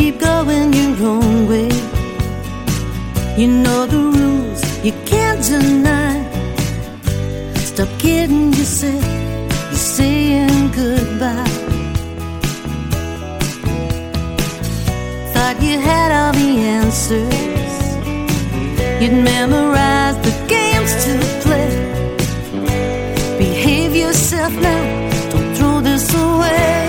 keep going your own way. You know the rules, you can't deny. Stop kidding yourself, you're saying goodbye. Thought you had all the answers, you'd memorize the games to play. Behave yourself now, don't throw this away.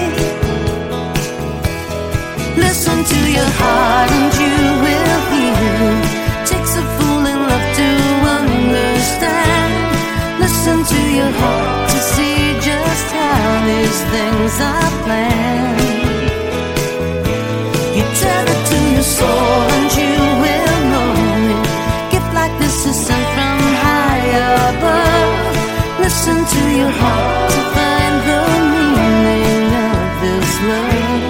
Listen to your heart and you will hear. Takes a fool in love to understand. Listen to your heart to see just how these things are planned. You tell it to your soul and you will know it. Gift like this is sent from high above. Listen to your heart to find the meaning of this love.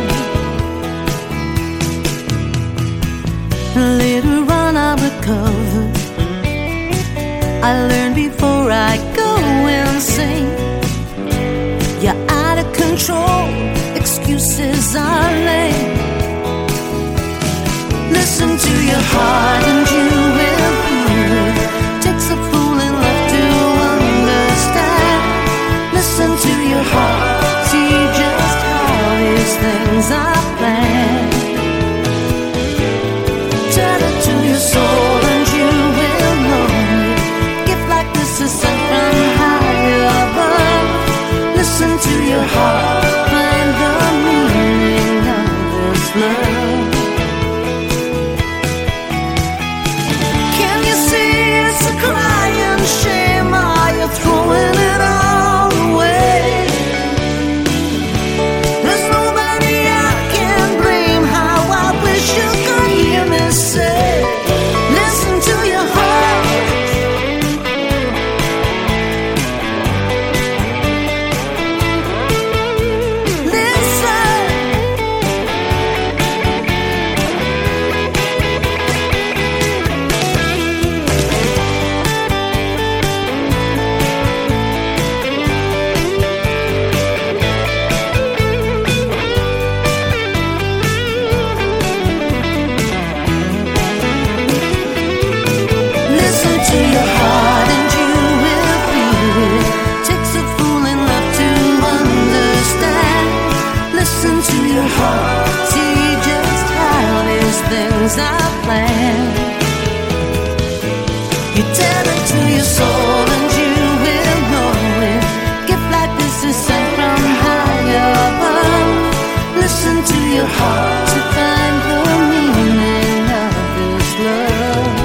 Later on I recover. I learned before I go insane. You're out of control, excuses are lame. Listen to your heart and you will hear. Takes a fool in love to understand. Listen to your heart, see just how these things are planned. Tell it to your soul and you will know it. Gift like this is sent from high above. Listen to your heart, find the meaning of this love. Can you see it's a crying shame? Are you throwing it all away? There's nobody I can blame. How I wish you could hear me say, listen to your heart. Listen. Listen to your heart and you will feel it. Takes a fool in love to understand. Listen to your heart, see just how these things are planned. You tell it to your soul and you will know it. Gift like this is sent from high above. Listen to your heart to find the meaning of this love.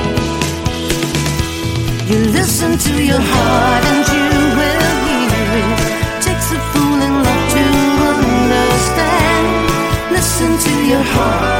You listen to your heart and you will hear it. Takes a fool in love to understand. Listen to your heart.